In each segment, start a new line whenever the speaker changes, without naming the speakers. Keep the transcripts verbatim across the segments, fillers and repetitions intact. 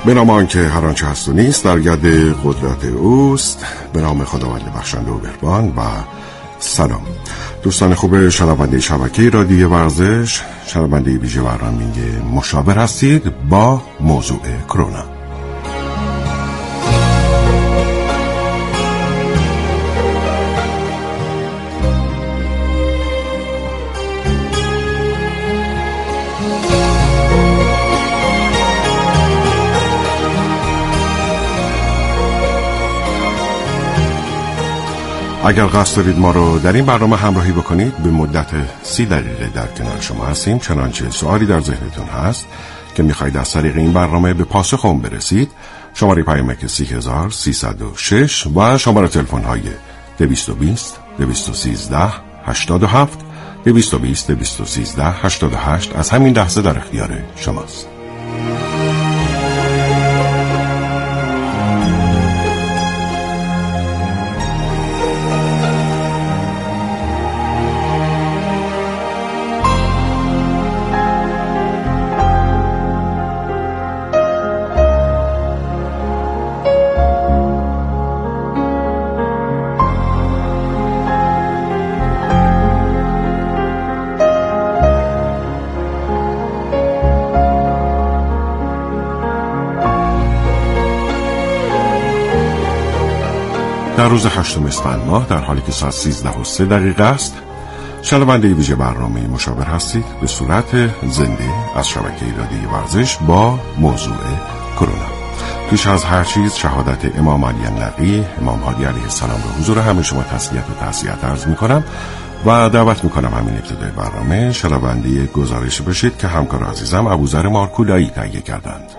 به نام آنکه هر آنچه هست و نیست در ید قدرت اوست، به نام خداوند بخشنده و مهربان. و سلام دوستان خوب شنونده شبکه رادیو ورزش، شنونده ویژه برنامه مشاور هستید با موضوع کرونا. اگر قصد دارید ما رو در این برنامه همراهی بکنید، به مدت سی دقیقه در کنار شما هستیم. چنانچه سوالی در ذهنتون هست که میخواید از طریق این برنامه به پاسخ اون برسید، شماره پیامک سی هزار سیصد و شش و شماره تلفن های دویست و بیست دویست و سیزده هشتاد و هفت دویست و بیست دویست و سیزده هشتاد و هشت از همین لحظه در اختیار شماست. در روز هشتم اسفند ماه، در حالی که ساعت سیزده و سه دقیقه است، شنونده ویژه برنامه مشاور هستید به صورت زنده از شبکه رادیو ورزش با موضوع کرونا. پیش از هر چیز شهادت امام علی نقی، امام هادی علیه السلام به حضور همه شما تسلیت و تعزیت عرض می‌کنم و دعوت می‌کنم همین ابتدای برنامه شنونده گزارش بشید که همکار عزیزم ابوذر مارکولایی تهیه کردند.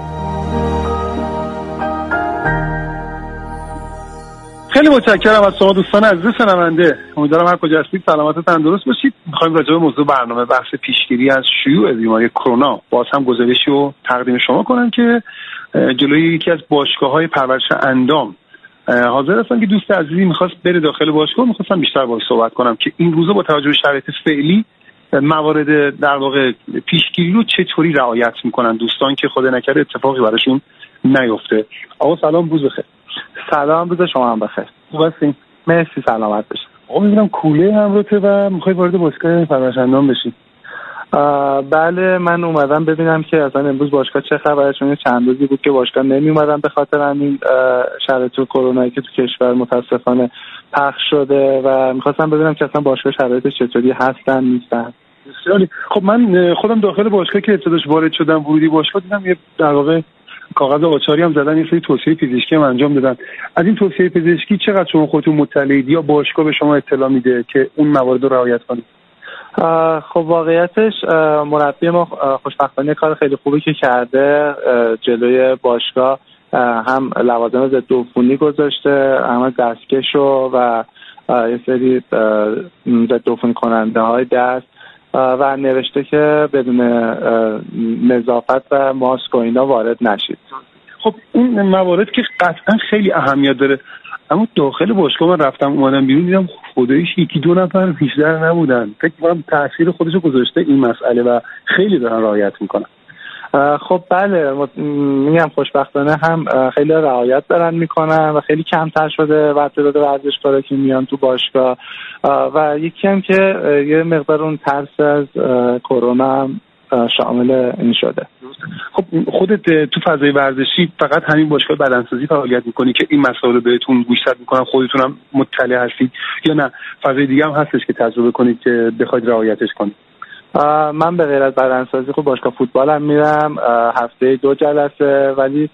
خیلی متشکرم از شما دوستان عزیز شنونده. امیدوارم هر کجا هستید سلامت و تندرست باشید. می‌خوایم راجع به موضوع برنامه بحث پیشگیری از شیوع بیماری کرونا باز هم گزارشی رو تقدیم شما کنم که جلوی یکی از باشگاه‌های پرورش اندام حاضر هستن که دوست عزیزی می‌خواست بره داخل باشگاه. می‌خواستم بیشتر باهاش صحبت کنم که این روزا با توجه به شرایط فعلی موارد در واقع پیشگیری رو چطوری رعایت می‌کنن دوستان که خدا نکرده اتفاقی براشون نیفته. آقا سلام، روز بخیر.
سلام، روز شما هم بخیر.
خوب هستین؟
مرسی، سلامت باشید.
آقا می‌بینم کوله همراهته و می‌خوای وارد باشگاه پرورش اندام بشی.
بله، من اومدم ببینم که اصلا امروز باشگاه چه خبره، چون چند روزی بود که باشگاه نمی اومدم به خاطر همین شرایط کرونایی که تو کشور متاسفانه پخش شده و می‌خواستم ببینم که اصلا باشگاه شرایطش چطوری هستن نیستن.
بسیاری. خب من خودم داخل باشگاه که ابتداش وارد شدم، ورودی باشگاه دیدم یه در واقع کاغذ آچاری هم زدن، یه سری توصیه پزشکی هم انجام دادن. از این توصیه پزشکی چقدر شما خودتون مطلعید یا باشگاه به شما اطلاع میده که اون موارد رو رعایت کنید؟
خب واقعیتش مربی ما خوشبختانه کار خیلی خوبی که کرده، جلوی باشگاه هم لوازم ضد عفونی گذاشته، هم دستکشو و یه سری ضد عفونی کننده های دست و نوشته که بدون نظافت و ماسک و اینا وارد نشید.
خب این موارد که قطعا خیلی اهمیت داره، اما داخل باشگاه من رفتم اومدم بیرون دیدم خداییش یکی دو نفر بیشتر نبودن. فکر کنم تاثیر خودشو گذاشته این مسئله و خیلی دارن رعایت میکنن.
خب بله، میگم خوشبختانه هم خیلی رعایت دارن میکنن و خیلی کمتر شده و تعداد ورزشکارا که میان تو باشگاه و یکی هم که یه مقدار اون ترس از کرونا شامل این شده.
خب خودت تو فضای ورزشی فقط همین باشگاه بدنسازی فعالیت میکنی که این مسائل رو بهتون گوشزد میکنن، خودتون هم مطلع هستید یا نه فضای دیگه هم هستش که تجربه کنید که بخواید رعایتش کنید؟
من به غیر از بدنسازی خب باشگاه فوتبال هم میرم، هفته دو جلسه، ولی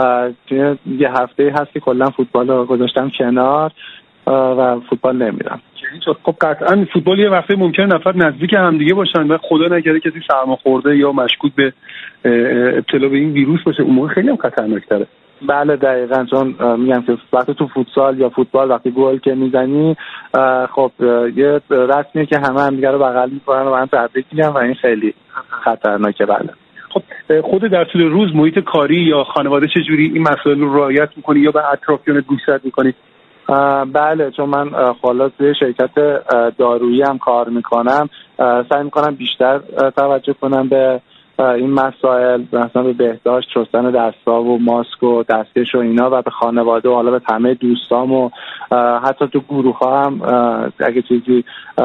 یه هفته هست که کلا فوتبال رو گذاشتم کنار و فوتبال نمیرم.
خب قطعا فوتبال یه وقته ممکنه نفر نزدیک هم دیگه باشن و خدا نکرده کسی سرماخورده یا مشکوک به ابتلا به این ویروس باشه، اون موقع خیلی هم خطرناک‌تره.
بله دقیقاً، چون میگم که وقتی تو فوتسال یا فوتبال وقتی گل که میزنی خب یه رسمیه که همه هم دیگه رو بغل میکنن و من تبریک میگم و این خیلی خطرناکه. بله.
خب خود در طول روز محیط کاری یا خانواده چجوری این مسائل رو رعایت میکنی یا به اطرافیانت گوشزد میکنی؟
بله، چون من خلاص توی شرکت دارویی هم کار میکنم، سعی میکنم بیشتر توجه کنم به این مسائل مثلا به بهداشت، شستن دستا و ماسک و دستکش و اینا و به خانواده و حالا به همه دوستام و حتی تو گروه ها هم اگه چیزی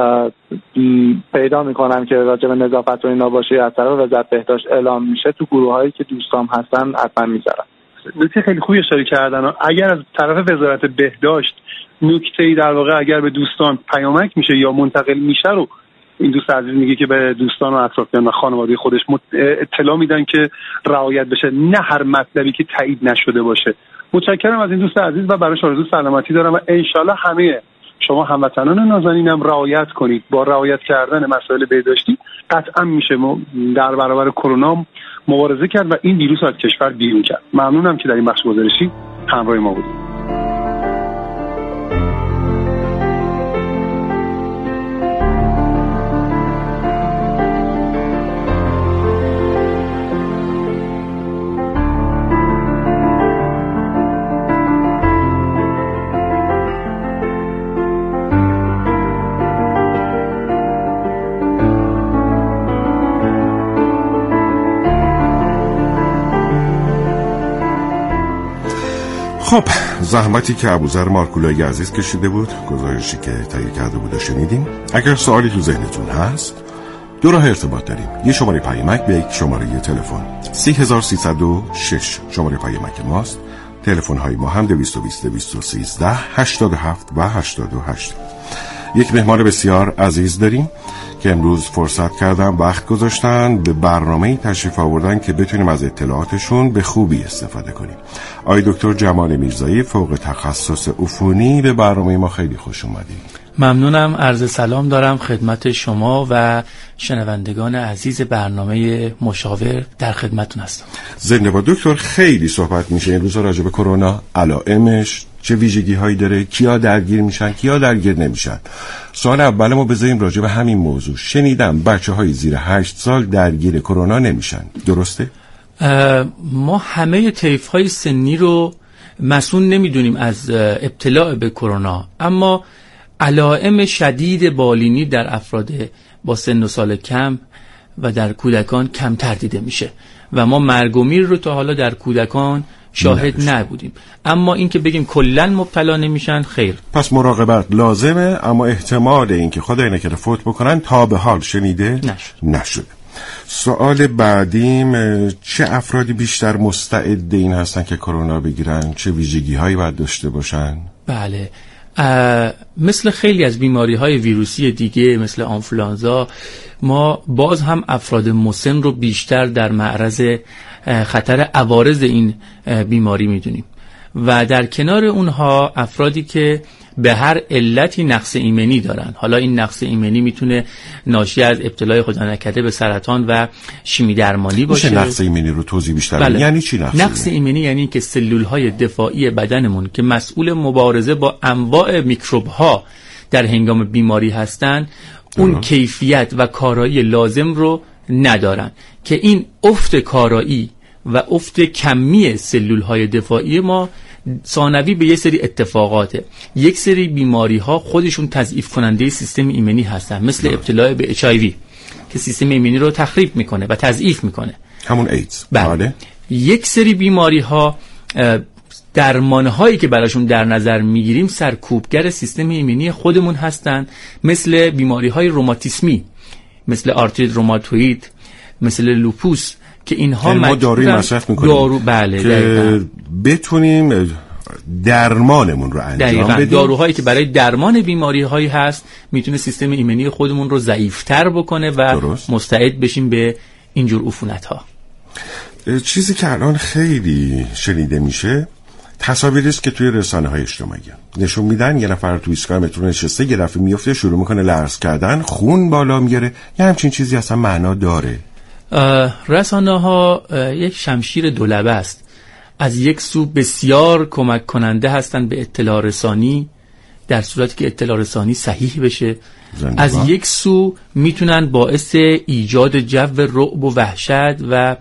پیدا میکنم که راجع به نظافت و اینا باشه از طرف وزارت بهداشت اعلام میشه، تو گروه هایی که دوستام هستن حتما میذارم.
نکته خیلی خوبی اشاره کردن. اگر از طرف وزارت بهداشت نکته‌ای در واقع اگر به دوستان پیامک میشه یا منتقل میشه رو این دوست عزیز میگه که به دوستان و اطرافیان و خانواده خودش اطلاع میدن که رعایت بشه، نه هر مطلبی که تایید نشده باشه. متشکرم از این دوست عزیز و براش آرزوی سلامتی دارم و انشالله همه شما هموطنان نازنینم رعایت کنید. با رعایت کردن مسائل بهداشتی قطعا میشه در برابر کرونا مبارزه کرد و این ویروس از کشور بیرون کرد. ممنونم که در این بخش گزارشی همراه ما بودید.
خب زحمتی که ابوذر مارکولای عزیز کشیده بود، گزارشی که تهیه کرده بود شنیدیم. اگر سوالی تو ذهنتون هست دو راه ارتباط داریم، یه شماره پیامک به یک شماره تلفن سه هزار سیصد و شش شماره پیامک ماست. تلفن های ما هم دویست و بیست دویست و سیزده هشتاد و هفت و هشتاد و هشت. یک مهمان بسیار عزیز داریم که امروز فرصت کردن وقت گذاشتن به برنامه تشریف آوردن که بتونیم از اطلاعاتشون به خوبی استفاده کنیم. آقای دکتر جمال میرزایی فوق تخصص عفونی به برنامه ما خیلی خوش اومدید.
ممنونم. عرض سلام دارم خدمت شما و شنوندگان عزیز برنامه مشاور، در خدمتتون هستم.
زنده با دکتر. خیلی صحبت میشه این روزا راجع به کرونا، علائمش، چه ویژگی هایی داره، کیا درگیر میشن، کیا درگیر نمیشن. سوال اول ما بذاریم راجع به همین موضوع. شنیدم بچه های زیر هشت سال درگیر کرونا نمیشن، درسته؟
ما همه طیف های سنی رو مسئول نمیدونیم از ابتلاع به کرونا، اما علائم شدید بالینی در افراد با سن و سال کم و در کودکان کمتر دیده میشه و ما مرگ و میر رو تا حالا در کودکان شاهد نمیشه. نبودیم. اما این که بگیم کلن مبتلا نمیشن، خیر.
پس مراقبت لازمه، اما احتمال این که خدای نکرده فوت بکنن تا به حال شنیده
نشد.
نشده. سوال بعدیم، چه افرادی بیشتر مستعد این هستن که کرونا بگیرن؟ چه ویژگی هایی باید داشته باشن؟
بله، مثل خیلی از بیماری های ویروسی دیگه مثل آنفولانزا، ما باز هم افراد مسن رو بیشتر در معرض خطر عوارض این بیماری میدونیم و در کنار اونها افرادی که به هر علتی نقص ایمنی دارن. حالا این نقص ایمنی میتونه ناشی از ابتلای خدا نکرده به سرطان و شیمی درمانی باشه.
میشه نقص ایمنی رو توضیح بیشتر
بله.
یعنی چی نقص,
نقص ایمنی؟ ایمنی یعنی که سلول های دفاعی بدنمون که مسئول مبارزه با انواع میکروب ها در هنگام بیماری هستن اون اه. کیفیت و کارایی لازم رو ندارن، که این افت کارایی و افت کمی سلول های دفاعی ما ثانوی به یه سری اتفاقاته. یک سری بیماری ها خودشون تضعیف کننده سیستم ایمنی هستن، مثل ابتلا به اچ آی وی که سیستم ایمنی رو تخریب میکنه و تضعیف میکنه،
همون ایدز.
بله. یک سری بیماری ها درمان هایی که براشون در نظر میگیریم سرکوبگر سیستم ایمنی خودمون هستن، مثل بیماری های روماتیسمی، مثل آرتریت روماتوئید، مثل لوپوس، که اینها
ما داروی مصرف میکنیم
دارو بله
که بتونیم درمانمون رو انجام بدیم.
داروهایی که برای درمان بیماری هایی هست میتونه سیستم ایمنی خودمون رو ضعیفتر بکنه و درست. مستعد بشیم به اینجور عفونت ها.
چیزی که الان خیلی شنیده میشه تصاویری است که توی رسانه های اجتماعی نشون میدن یه نفر توی ایستگاه مترو نشسته، یه دفعه میفته شروع میکنه لرز کردن، خون بالا میاره. یه همچین چیزی اصلا معنا داره؟
رسانه ها یک شمشیر دولبه است. از یک سو بسیار کمک کننده هستند به اطلاع رسانی در صورتی که اطلاع رسانی صحیح بشه، از یک سو میتونن باعث ایجاد جو رعب و وحشت و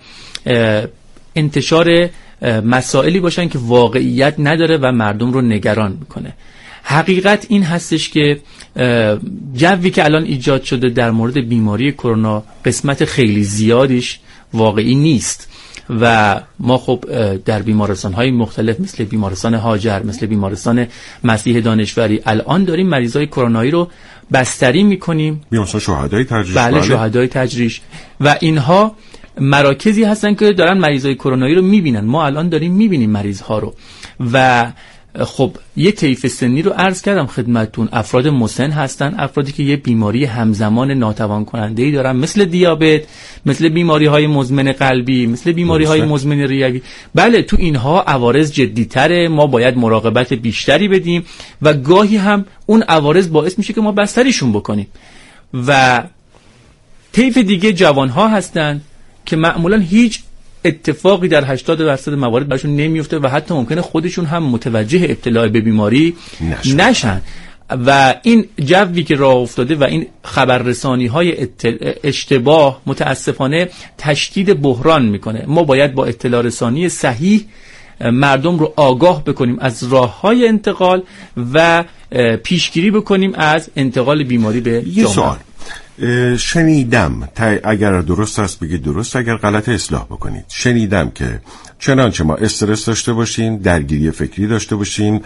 انتشار مسائلی باشن که واقعیت نداره و مردم رو نگران میکنه. حقیقت این هستش که جوی که الان ایجاد شده در مورد بیماری کرونا قسمت خیلی زیادیش واقعی نیست. و ما خب در بیمارستان‌های مختلف مثل بیمارستان هاجر، مثل بیمارستان مسیح دانشوری، الان داریم مریضای کرونایی رو بستری می‌کنیم.
بیمارستان شهدای تجریش.
بله, بله. شهدای تجریش و اینها مراکزی هستن که دارن مریضای کرونایی رو می‌بینن. ما الان داریم می‌بینیم مریض‌ها رو و خب یه طیف سنی رو عرض کردم خدمتتون، افراد مسن هستن، افرادی که یه بیماری همزمان ناتوان کننده‌ای دارن مثل دیابت، مثل بیماری‌های مزمن قلبی، مثل بیماری‌های مزمن ریوی. بله تو اینها عوارض جدی‌تره، ما باید مراقبت بیشتری بدیم و گاهی هم اون عوارض باعث میشه که ما بستریشون بکنیم. و طیف دیگه جوان‌ها هستن که معمولاً هیچ اتفاقی در هشتاد درصد موارد براشون نمیفته و حتی ممکنه خودشون هم متوجه ابتلا به بیماری نشن. نشن و این جوی که راه افتاده و این خبررسانی های اشتباه متاسفانه تشدید بحران میکنه. ما باید با اطلاع رسانی صحیح مردم رو آگاه بکنیم از راه‌های انتقال و پیشگیری بکنیم از انتقال بیماری به
جامعه. یه سوال شنیدم، اگر درست است بگید درست، اگر غلط اصلاح بکنید. شنیدم که چنانچه ما استرس داشته باشیم، درگیری فکری داشته باشیم،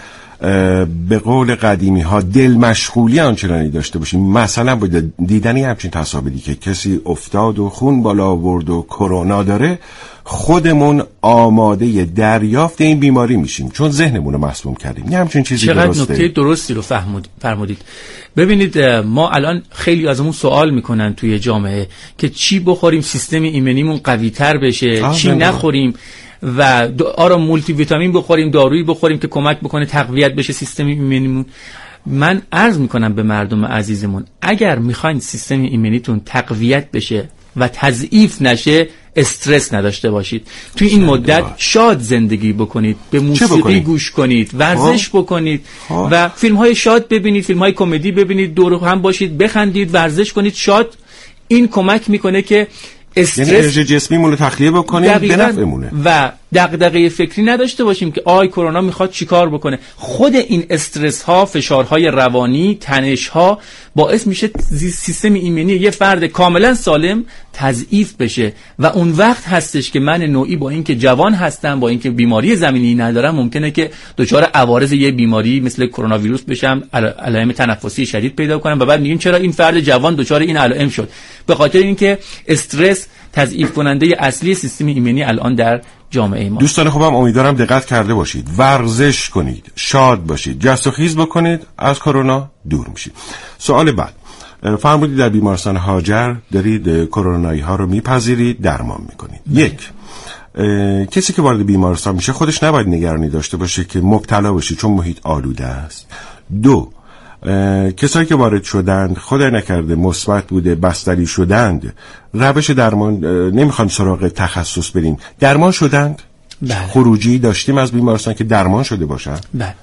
به قول قدیمی ها دل مشغولی آنچنانی داشته باشیم، مثلا با دیدنی همچین تصاویری که کسی افتاد و خون بالا آورد و کرونا داره، خودمون آماده دریافت این بیماری میشیم چون ذهنمون رو مسموم کردیم. یه همچین چیزی درسته؟
چقدر نکته درستی رو فرمودید. ببینید ما الان خیلی ازمون سوال میکنن توی جامعه که چی بخوریم سیستم ایمنیمون قوی تر بشه، چی نخوریم و آرا مولتی ویتامین بخوریم، دارویی بخوریم که کمک بکنه تقویت بشه سیستم ایمنیمون. من عرض میکنم به مردم عزیزمون اگر میخواین سیستم ایمنیتون تقویت بشه و تضعیف نشه، استرس نداشته باشید. توی این مدت شاد زندگی بکنید، به موسیقی گوش کنید، ورزش ها؟ بکنید ها؟ و فیلم های شاد ببینید، فیلم های کمدی ببینید، دور هم باشید، بخندید، ورزش کنید، شاد. این کمک میکنه که استرس
یعنی انرژی جسمیمون رو تخلیه بکنیم به نفعمونه
و دغدغه فکری نداشته باشیم که آی کرونا میخواد چیکار بکنه. خود این استرس ها، فشارهای روانی، تنش ها باعث میشه سیستم ایمنی یه فرد کاملا سالم تضعیف بشه و اون وقت هستش که من نوعی با اینکه جوان هستم، با اینکه بیماری زمینی ندارم، ممکنه که دچار عوارض یه بیماری مثل کرونا ویروس بشم، علائم تنفسی شدید پیدا کنم و بعد میگیم چرا این فرد جوان دچار این علائم شد؟ به خاطر اینکه استرس تضعیف کننده اصلی سیستم ایمنی الان در جامعه ما.
دوستان خوبم امیدوارم دقت کرده باشید، ورزش کنید، شاد باشید، جست و خیز بکنید، از کرونا دور میشید. سوال بعد، فرمودید در بیمارستان هاجر دارید کرونایی ها رو میپذیرید، درمان میکنید. یک، کسی که وارد بیمارستان میشه خودش نباید نگرانی داشته باشه که مبتلا بشه چون محیط آلوده است. دو، کسایی که وارد شدند خدای نکرده مثبت بوده، بستری شدند، روش درمان نمیخوام سراغ تخصص بریم، درمان شدند؟
بله.
خروجی داشتیم از بیمارستان که درمان شده باشن؟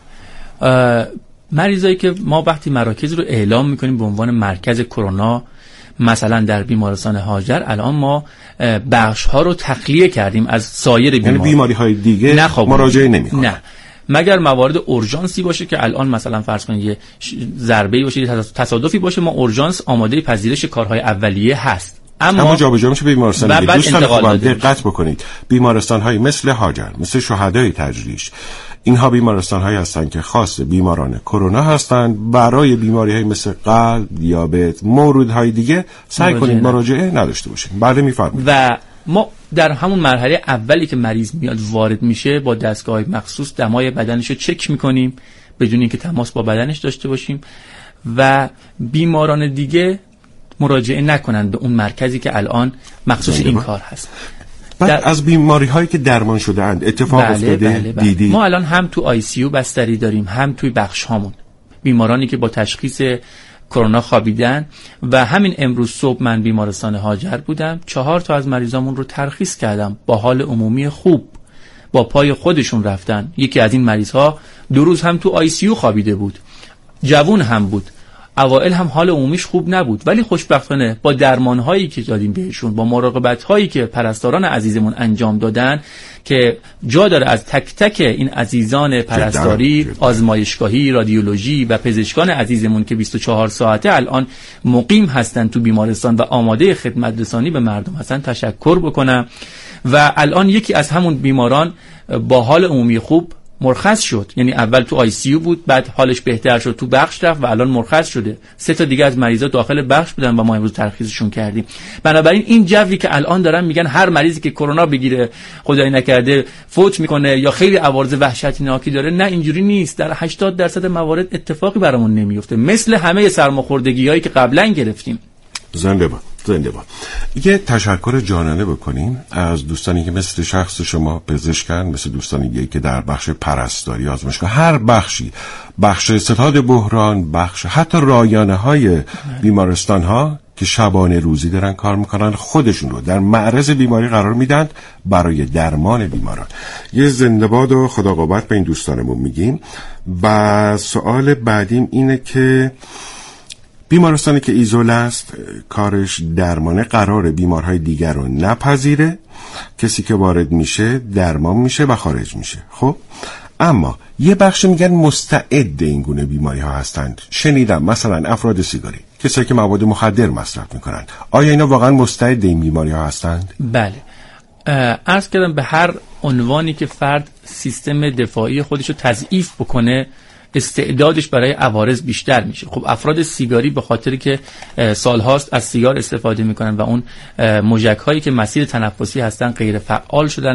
بله. مریضایی که ما وقتی مراکز رو اعلام میکنیم به عنوان مرکز کرونا، مثلا در بیمارستان هاجر الان ما بخش ها رو تخلیه کردیم از سایر بیماری،
یعنی بیماری های دیگه مراجعه نمیکنن؟
نه، مگر موارد اورژانسی باشه که الان مثلا فرض کنید یه ضربه‌ای باشه، یه تصادفی باشه، ما اورژانس آماده پذیرش کارهای اولیه هست.
اما, اما جابجا میشه به بیمارستان دیگه. دوستان خوبم دقت بکنید، بیمارستان‌های مثل هاجر، مثل شهدای تجریش، اینها بیمارستان‌هایی هستند که خاص بیماران کرونا هستند. برای بیماری‌های مثل قلب، دیابت، موردهای دیگه سعی کنید مراجعه نداشته باشید. بله می‌فرمایید.
و ما در همون مرحله اولی که مریض میاد وارد میشه با دستگاه مخصوص دمای بدنش رو چک میکنیم بدون اینکه تماس با بدنش داشته باشیم و بیماران دیگه مراجعه نکنند به اون مرکزی که الان مخصوص این کار هست.
بعد در... از بیماری هایی که درمان شده اند اتفاق
بله
افتاده
بله بله.
دیدی؟
ما الان هم تو آی سی یو بستری داریم، هم توی بخش هامون بیمارانی که با تشخیص کرونا خوابیدن و همین امروز صبح من بیمارستان هاجر بودم، چهار تا از مریضامون رو ترخیص کردم با حال عمومی خوب، با پای خودشون رفتن. یکی از این مریض ها دو روز هم تو آی سی یو خوابیده بود، جوون هم بود، اوائل هم حال عمومیش خوب نبود، ولی خوشبختانه با درمان‌هایی که دادیم بهشون، با مراقبت‌هایی که پرستاران عزیزمون انجام دادن که جا داره از تک تک این عزیزان پرستاری، آزمایشگاهی، رادیولوژی و پزشکان عزیزمون که بیست و چهار ساعته الان مقیم هستن تو بیمارستان و آماده خدمت رسانی به مردم هستن تشکر بکنم. و الان یکی از همون بیماران با حال عمومی خوب مرخص شد، یعنی اول تو آی سی یو بود، بعد حالش بهتر شد، تو بخش رفت و الان مرخص شده. سه تا دیگه از مریضا داخل بخش بودن و ما امروز ترخیصشون کردیم. بنابراین این جوی که الان دارن میگن هر مریضی که کرونا بگیره خدای نکرده فوت میکنه یا خیلی عوارض وحشتناکی داره، نه اینجوری نیست. در هشتاد درصد موارد اتفاقی برامون نمیفته، مثل همه سرماخوردگی‌هایی که قبلا گرفتیم.
زنده باد، زنده باد. یه تشکر جانانه بکنیم از دوستانی که مثل شخص شما پزشکن، مثل دوستانی دیگه که در بخش پرستاری، آزمایشگاه، هر بخشی، بخش ستاد بحران، بخش حتی رایانه های بیمارستان ها که شبانه روزی دارن کار میکنن، خودشون رو در معرض بیماری قرار میدن برای درمان بیماران. یه زنده باد و خدا قوت به این دوستانمون میگیم. و سوال بعدیم اینه که بیمارستانی که ایزول است کارش درمانه، قراره بیمارهای دیگر رو نپذیره، کسی که وارد میشه درمان میشه و خارج میشه. خب اما یه بخش میگن مستعد این گونه بیماری ها هستند. شنیدم مثلا افراد سیگاری، کسایی که مواد مخدر مصرف میکنند، آیا اینا واقعا مستعد این بیماری ها هستند؟
بله. عرض کردم به هر عنوانی که فرد سیستم دفاعی خودش رو تضعیف بکنه استعدادش برای عوارض بیشتر میشه. خب افراد سیگاری به خاطری که سالهاست از سیگار استفاده میکنن و اون موجک هایی که مسیر تنفسی هستن غیر فعال شدن،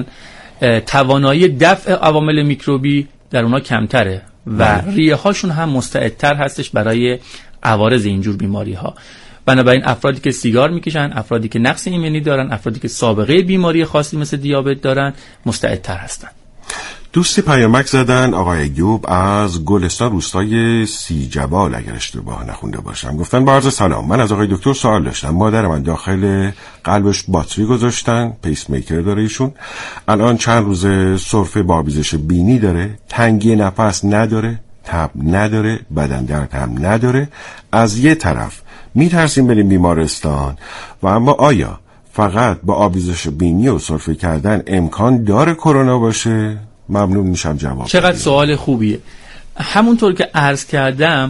توانایی دفع عوامل میکروبی در اونا کمتره و ریه هاشون هم مستعدتر هستش برای عوارض اینجور بیماری ها. بنابراین افرادی که سیگار میکشن، افرادی که نقص ایمنی دارن، افرادی که سابقه بیماری خاصی مثل دیابت دارن مستعدتر هستن.
دوستی پیامک زدن آقای ایوب از گلستان روستای سیجبال اگر اشتباه نخونده باشم. گفتن با عرض سلام، من از آقای دکتر سوال داشتم. مادر من داخل قلبش باتری گذاشتن، پیس میکر داره ایشون، الان چند روزه سرفه با آبیزش بینی داره، تنگی نفس نداره، تب نداره، بدن درد هم نداره. از یه طرف میترسیم بریم بیمارستان و اما آیا فقط با آبیزش بینی و سرفه کردن امکان داره کرونا باشه؟ ممنون میشم جواب.
چقدر بدیم. سوال خوبیه. همونطور که عرض کردم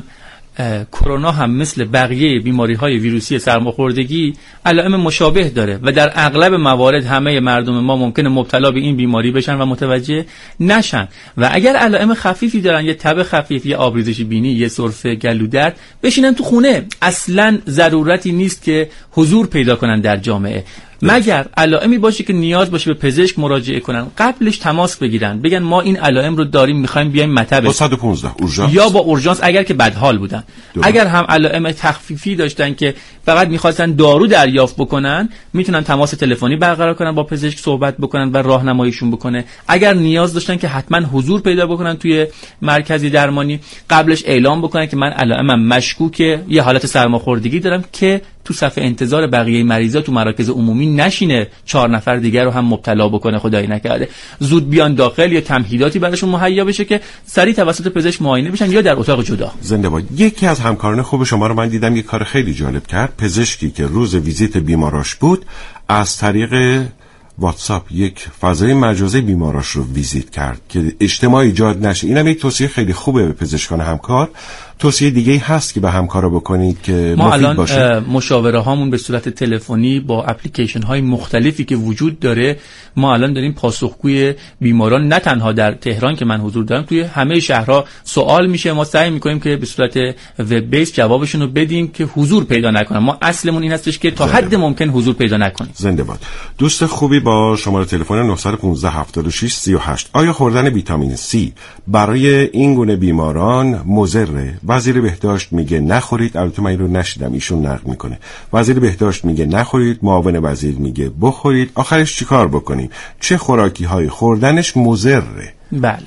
کرونا هم مثل بقیه بیماری‌های ویروسی سرماخوردگی علائم مشابه داره و در اغلب موارد همه مردم ما ممکنه مبتلا به این بیماری بشن و متوجه نشن و اگر علائم خفیفی دارن، یه تب خفیف، یه آبریزش بینی، یه سرفه، گلو درد، بشینن تو خونه. اصلاً ضرورتی نیست که حضور پیدا کنن در جامعه، مگر علائمی باشه که نیاز باشه به پزشک مراجعه کنن. قبلش تماس بگیرن، بگن ما این علائم رو داریم، میخوایم بیایم مطب
با صد و پانزده اورژانس
یا با اورژانس اگر که بدحال بودن. دوباره. اگر هم علائم تخفیفی داشتن که فقط میخواستن دارو دریافت بکنن، میتونن تماس تلفنی برقرار کنن، با پزشک صحبت بکنن و راهنماییشون بکنه. اگر نیاز داشتن که حتما حضور پیدا بکنن توی مرکزی درمانی، قبلش اعلام بکنن که من علائمم مشکوکه، یه حالت سرماخوردگی دارم، که تو صف انتظار بقیه مریضا تو مراکز عمومی نشینه چهار نفر دیگر رو هم مبتلا بکنه، خدای نکرده. زود بیان داخل یا تمهیداتی براشون مهیا بشه که سریع توسط پزشک معاینه بشن یا در اتاق جدا.
زنده باد. یکی از همکاران خوب شما رو من دیدم، یک کار خیلی جالب کرد. پزشکی که روز ویزیت بیماراش بود از طریق واتساپ یک فضای مجازی بیماراش رو ویزیت کرد که اجتماع ایجاد نشه. اینم یک توصیه خیلی خوبه به پزشکان همکار. توصیه دیگه هست که به همکارا بکنید که
ما
مفید
الان
باشه؟
مشاوره هامون به صورت تلفنی با اپلیکیشن های مختلفی که وجود داره، ما الان داریم پاسخگوی بیماران، نه تنها در تهران که من حضور دارم، توی همه شهرها سوال میشه، ما سعی میکنیم که به صورت وب بیس جوابشون رو بدیم که حضور پیدا نکنن. ما اصلمون این هستش که تا حد ممکن حضور پیدا نکنیم.
زنده باد. دوست خوبی با شماره تلفن نه یک پنج هفتاد و شش سی و هشت. آیا خوردن ویتامین سی برای این گونه بیماران مضره؟ وزیر بهداشت میگه نخورید. البته من این رو نشیدم، ایشون نقل میکنه. وزیر بهداشت میگه نخورید، معاون وزیر میگه بخورید. آخرش چیکار بکنیم؟ چه خوراکی های خوردنش مضره؟
بله،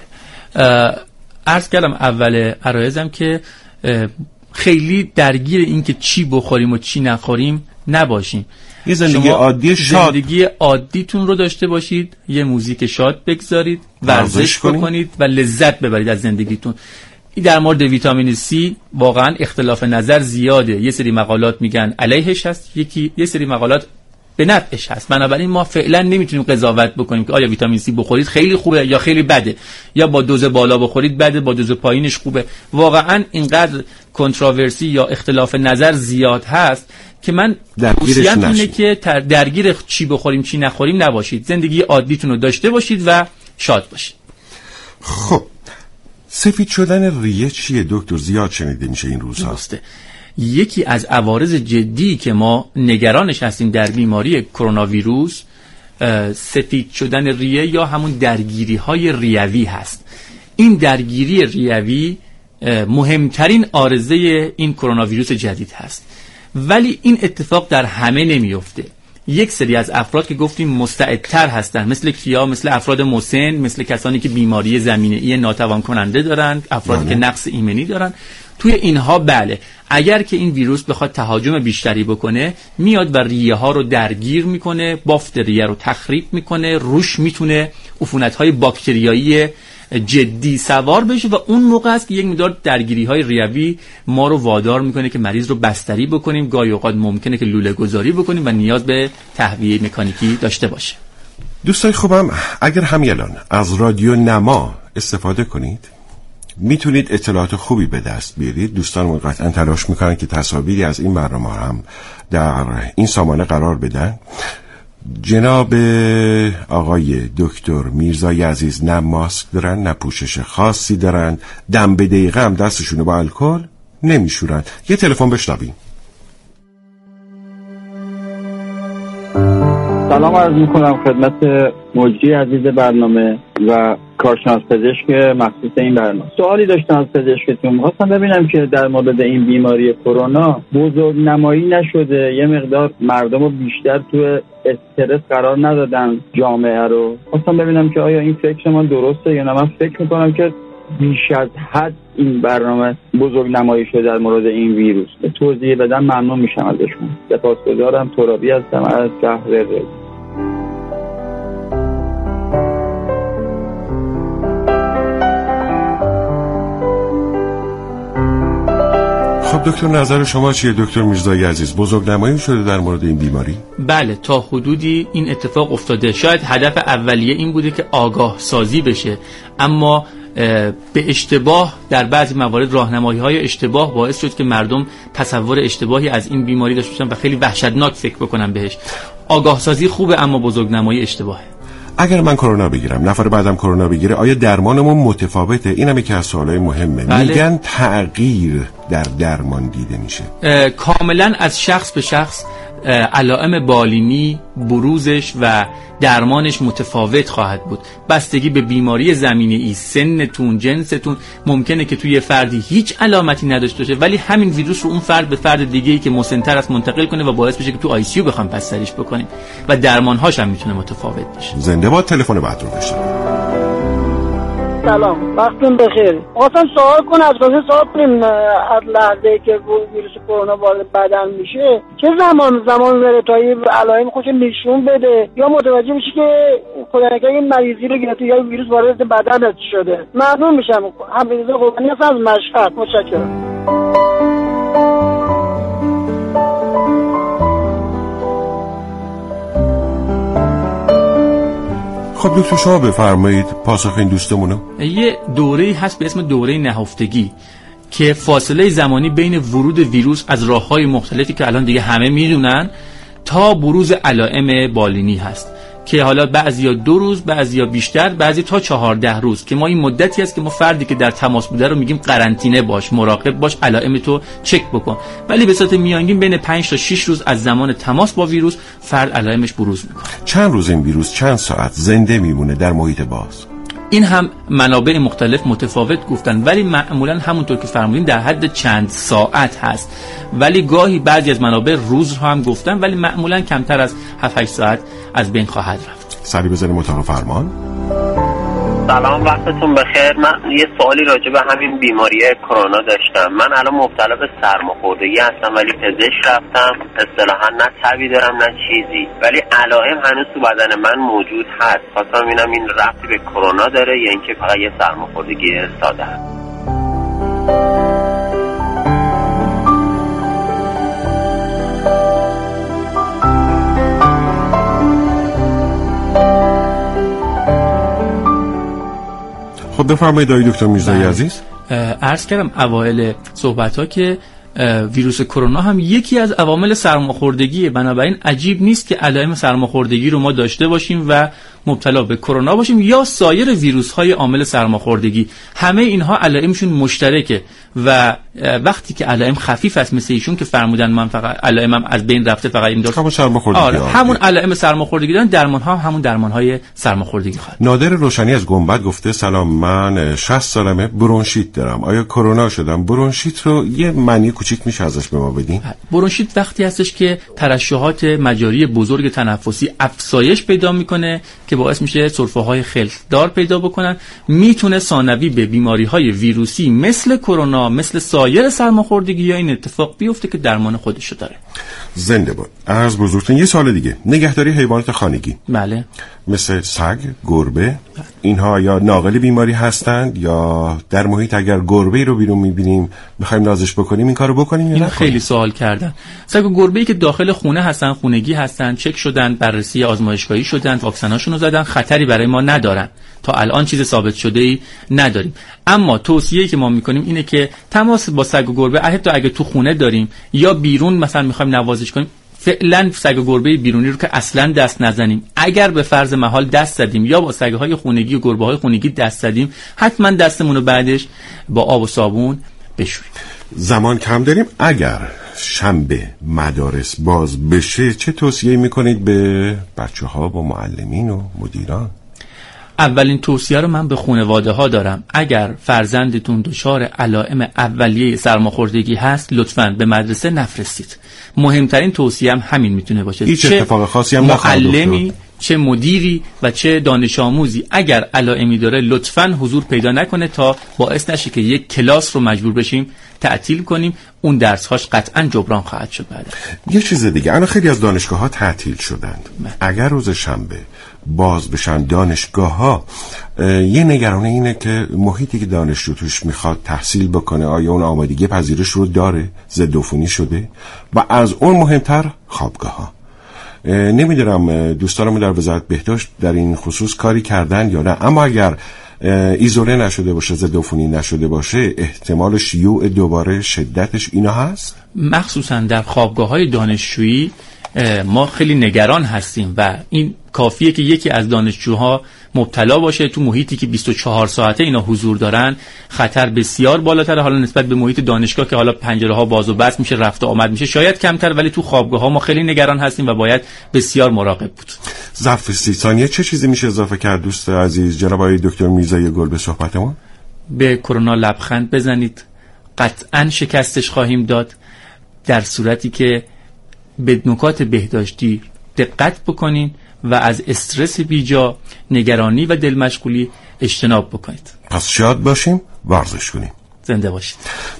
عرض کردم اول عرایزم که خیلی درگیر این که چی بخوریم و چی نخوریم نباشیم.
یه زندگی عادی شاد،
زندگی عادیتون رو داشته باشید، یه موزیک شاد بگذارید، ورزش بکنید و لذت ببرید از زندگیتون. در مورد ویتامین سی واقعا اختلاف نظر زیاده. یه سری مقالات میگن علیهش هست، یکی یه سری مقالات به نفعش هست. بنابراین ما فعلا نمیتونیم قضاوت بکنیم که آیا ویتامین سی بخورید خیلی خوبه یا خیلی بده، یا با دوز بالا بخورید بده، با دوز پایینش خوبه. واقعا اینقدر کنتراورسی یا اختلاف نظر زیاد هست که من توصیه‌ام اینه که درگیر چی بخوریم چی نخوریم نباشید. زندگی عادیتون رو داشته باشید و شاد باشید.
خب سفید شدن ریه چیه دکتر؟ زیاد شنیده میشه این روزها.
یکی از عوارض جدی که ما نگرانش هستیم در بیماری کرونا ویروس سفید شدن ریه یا همون درگیری های ریوی هست. این درگیری ریوی مهمترین عارضه این کرونا ویروس جدید هست، ولی این اتفاق در همه نمیفته. یک سری از افراد که گفتیم مستعدتر هستن، مثل کیا؟ مثل افراد مسن، مثل کسانی که بیماری زمینه‌ای ناتوان کننده دارن، افرادی که نقص ایمنی دارن. توی اینها بله، اگر که این ویروس بخواد تهاجم بیشتری بکنه میاد و ریه ها رو درگیر میکنه، بافت ریه رو تخریب میکنه، روش میتونه عفونت‌های باکتریایی جدی سوار بشه و اون موقع است که یک مقدار درگیری های ریوی ما رو وادار میکنه که مریض رو بستری بکنیم. گاهی اوقات ممکنه که لوله گذاری بکنیم و نیاز به تهویه مکانیکی داشته باشه.
دوستای خوبم، اگر همین الان از رادیو نما استفاده کنید میتونید اطلاعات خوبی به دست بیارید. دوستان قطعا تلاش میکنن که تصاویری از این برنامه هم در این سامانه قرار بدن. جناب آقای دکتر میرزای عزیز نه ماسک دارن، نه پوشش خاصی دارن، دم به دقیقه هم دستشونو با الکل نمیشورن. یه تلفن بشنویم.
سلام عرض میکنم خدمت مجری عزیز برنامه و کارشناس پزشک مخصوص این برنامه. سوالی داشتم از پزشکتون، می‌خواستم ببینم که در مورد این بیماری کرونا بزرگ نمایی نشده، یه مقدار مردم رو بیشتر تو استرس قرار ندادن جامعه رو. خواستم ببینم که آیا این فکر من درسته یا نه. من فکر میکنم که بیش از حد این برنامه بزرگ نمایی شده در مورد این ویروس. به توضیح بدن ممنون میشم ازشون. سپاسگزارم. ترابی هستم از شهر رز.
خب دکتر، نظر شما چیه دکتر میرزایی عزیز؟ بزرگ نمایی شده در مورد این بیماری؟
بله، تا حدودی این اتفاق افتاده. شاید هدف اولیه این بوده که آگاه سازی بشه، اما به اشتباه در بعضی موارد راهنمایی‌های اشتباه باعث شد که مردم تصور اشتباهی از این بیماری داشته باشن و خیلی وحشتناک فکر بکنن بهش. آگاه سازی خوبه اما بزرگ نمایی اشتباهه.
اگر من کرونا بگیرم، نفر بعدم کرونا بگیره، آیا درمانمون متفاوته؟ اینم یکی از سوالای مهمه. بله. میگن تغییر در درمان دیده میشه.
کاملا از شخص به شخص علائم بالینی، بروزش و درمانش متفاوت خواهد بود. بستگی به بیماری زمینه‌ای، سنتون، جنستون. ممکنه که توی فردی هیچ علامتی نداشته باشه ولی همین ویروس رو اون فرد به فرد دیگه‌ای که مسن‌تر است منتقل کنه و باعث بشه که تو آی سی یو بخوام بستریش بکنیم و درمان‌هاش هم میتونه متفاوت باشه.
زنده باد. تلفن بعد رو بشنویم.
سلام، وقتتون بخیر. خواستم سوال کنم، از کسی سوال کنیم از لحظه‌ای که ویروس کرونا وارد بدن میشه چه زمان زمان داره تا این علائم خودش نشون بده یا متوجه بشی که خدا نکنه این مریضی رو گرفته یا ویروس وارد بدنت شده؟ ممنون میشم. حمیدرضا قربانی هستم از مشهد. متشکرم.
خب دکتر شما بفرمایید پاسخ این دوستمونو.
یه دوره‌ای هست به اسم دوره نهفتگی که فاصله زمانی بین ورود ویروس از راه‌های مختلفی که الان دیگه همه میدونن تا بروز علائم بالینی هست که حالا بعضیا دو روز، بعضیا بیشتر، بعضی تا چهارده روز که ما این مدتی است که ما فردی که در تماس بوده رو میگیم قرنطینه باش، مراقب باش، علائم تو چک بکن. ولی به صورت میانگین بین پنج تا شش روز از زمان تماس با ویروس فرد علائمش بروز میکنه.
چند روز این ویروس چند ساعت زنده میمونه در محیط باز؟
این هم منابع مختلف متفاوت گفتن ولی معمولا همونطور که فرمودین در حد چند ساعت هست، ولی گاهی بعضی از منابع روز رو هم گفتن ولی معمولا کمتر از هفت هشت ساعت از بین خواهد رفت.
سری بزنیم اتاق فرمان.
سلام، وقتتون بخیر. من یه سوالی راجع به همین بیماری کرونا داشتم. من الان مبتلا به سرماخوردگی هستم ولی پزشک رفتم، اصطلاحا نه تبی دارم نه چیزی، ولی علائم هنوز تو بدن من موجود هست. خواستم ببینم این ربطی به کرونا داره یا اینکه فقط یه سرماخوردگی ساده است.
بفرمایید آقای دکتر میرزایی عزیز.
عرض کردم اوایل صحبت‌ها که ویروس کرونا هم یکی از عوامل سرماخوردگیه، بنابراین عجیب نیست که علائم سرماخوردگی رو ما داشته باشیم و مبتلا به کرونا باشیم یا سایر ویروس‌های عامل سرماخوردگی. همه اینها علائمشون مشترکه و وقتی که علائم خفیف است مثل ایشون که فرمودن من فقط علائمم از بین رفته، فقط این داشت
همون سرماخوردگی،
آره همون علائم سرماخوردگی دارن، درمان‌ها هم همون درمان‌های سرماخوردگی خواهد.
نادر روشنی از گنبد گفته سلام، من شصت سالمه، برونشیت دارم، آیا کرونا شدم؟ برونشیت رو یه معنی کوچیک میشه ازش به ما بدین؟
برونشیت وقتی هستش که ترشحات مجاری بزرگ تنفسی افزایش پیدا میکنه که باعث میشه سرفه‌های خلطدار پیدا بکنن، میتونه ثانوی به بیماری‌های ویروسی مثل کرونا، مثل سایر سرماخوردگی‌ها این اتفاق بیفته که درمان خودشو داره.
زنده باد. عرض بزرگترین یه سوال دیگه، نگهداری حیوانات خانگی
بله
مثل سگ، گربه، اینها یا ناقل بیماری هستند یا در محیط اگر گربه‌ای رو بیرون می‌بینیم می‌خوایم نازش بکنیم این کارو بکنیم یا
این
نه؟
خیلی سوال کردن. سگ و گربه‌ای که داخل خونه هستن، خونگی هستن، چک شدن، بررسی آزمایشگاهی شدن، واکسناشون رو زدن، خطری برای ما ندارن. تا الان چیز ثابت شده‌ای نداریم. اما توصیه‌ای که ما می‌کنیم اینه که تماس با سگ و گربه حتی اگه تو خونه داریم یا بیرون مثلا می‌خوایم نوازش کنیم، فعلا سگ و گربه بیرونی رو که اصلا دست نزنیم. اگر به فرض محال دست زدیم یا با سگ‌های خونگی و گربه‌های خونگی دست زدیم، حتما دستمون رو بعدش با آب و صابون بشوریم.
زمان کم داریم، اگر شنبه مدارس باز بشه چه توصیه میکنید به بچه‌ها و معلمین و مدیران؟
اولین توصیه رو من به خانواده ها دارم. اگر فرزندتون دچار علائم اولیه سرماخوردگی هست لطفاً به مدرسه نفرستید. مهمترین توصیه هم همین میتونه باشه.
هیچ اتفاق خاصی هم نخواهد
معلمی، چه مدیری و چه دانش آموزی اگر علائمی داره لطفاً حضور پیدا نکنه تا باعث نشه که یک کلاس رو مجبور بشیم تعطیل کنیم. اون درس‌هاش قطعاً جبران خواهد شد بعد.
یه چیز دیگه، الان خیلی از دانشگاه‌ها تعطیل شدند.
من.
اگر روز شنبه باز بشن دانشگاه‌ها، یه نگرانی اینه که محیطی که دانشجو توش میخواد تحصیل بکنه آیا اون آمادگی پذیرش رو داره، ضد عفونی شده، و از اون مهمتر خوابگاه‌ها. نمیدونم دوستانمون در وزارت بهداشت در این خصوص کاری کردن یا نه، اما اگر ایزوله نشده باشه، ضد عفونی نشده باشه، احتمال شیوع دوباره شدتش اینا هست.
مخصوصا در خوابگاه‌های دانشجویی ما خیلی نگران هستیم و این کافیه که یکی از دانشجوها مبتلا باشه تو محیطی که بیست و چهار ساعته اینا حضور دارن، خطر بسیار بالاتره حالا نسبت به محیط دانشگاه که حالا پنجره ها باز و بست میشه، رفت و آمد میشه، شاید کمتر، ولی تو خوابگاه ها ما خیلی نگران هستیم و باید بسیار مراقب بود.
ظرف سی ثانیه چه چیزی میشه اضافه کرد دوست عزیز جناب آقای دکتر میرزایی گل به صحبتمون؟
به کرونا لبخند بزنید، قطعاً شکستش خواهیم داد در صورتی که به نکات بهداشتی دقت بکنین و از استرس بیجا، نگرانی و دلمشغولی اجتناب بکنید.
پس شاد باشیم، ورزش کنیم.
زنده باشید.